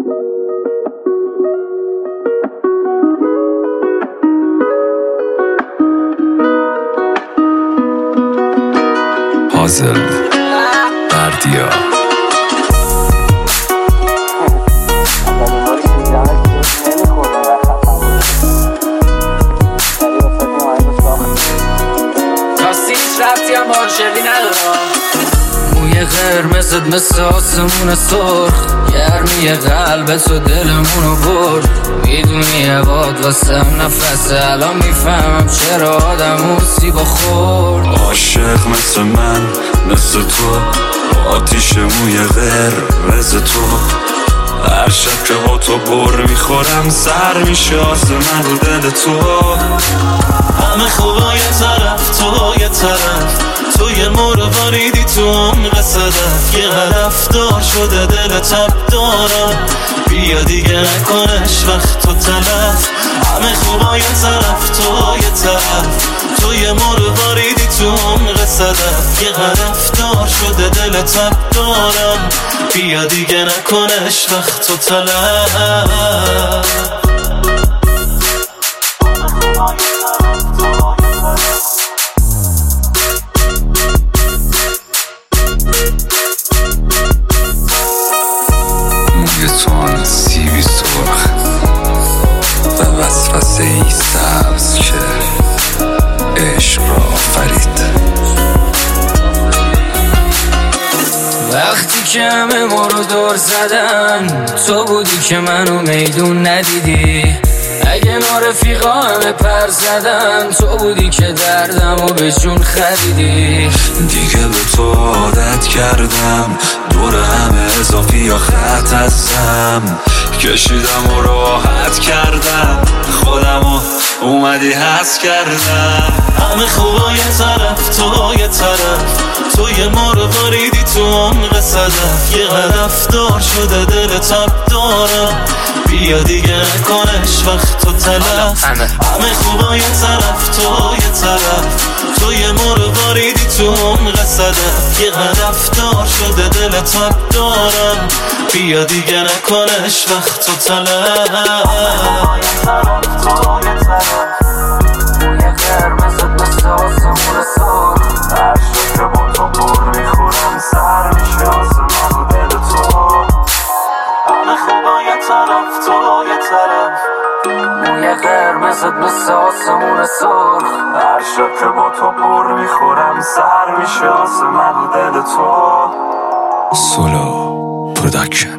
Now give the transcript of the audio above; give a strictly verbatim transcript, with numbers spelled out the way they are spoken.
پازل بردیا موی قرمزت مثل آسمون سرخ، گرمی قلبت و دلمونو برد. میدونی عباد واسم نفسه، الان میفهمم چرا آدم اون سیبا خورد. عاشق مثل من مثل تو، آتیش موی قرمز تو. هر شب که با تو بر میخورم سر میشه آسمون رو دل تو. همه خوبا یه طرف، تو یه طرف، تو یه مرواریدی تو عمق صدف. یه هدف دار شده دل تب دارم، بیا دیگه نکنش وقت تو تلف. همه خوبا یه طرف، تو یه طرف، تو یه مرواریدی تو عمق صدف. یه هدف دار شده دل تب دارم، بیا دیگه نکنش وقت تو تلف. موی تو آن سیبی سرخ و وسوسه ای سبز که عشق را آفرید. وقتی که همه ما رو دور زدن، تو بودی که منو میدون ندیدی. اگه نارفیقا همه پر زدن، تو بودی که دردمو به جون خریدی. دیگه به تو عادت کردم، دور همه اضافی یا خط هستم. کشیدم و راحت کردم، خودمو اومدی حس کردم. همه خوبا یه طرف، تو یه طرف، تو یه مرواریدی تو عمق صدف. یه هدف دار شده دل تب دارم، بیا دیگه نکنش وقت تو تلف. همه خوبا یه طرف، تو یه طرف، تو یه مرواریدی تو عمق صدف. یه هدف دار شده دل تب دارم، بیا دیگه نکنش وقت تو تلف. تو یه طرف، موی قرمزت مثل آسمون سرخ. هر شب که با تو پر میخورم سر میشه آسمون رو دل تو. همه خوبا یه طرف، تو یه طرف، موی قرمزت مثل آسمون سرخ. هر شب که با تو پر میخورم سر میشه آسمون رو دل تو. سولو پروداکشن.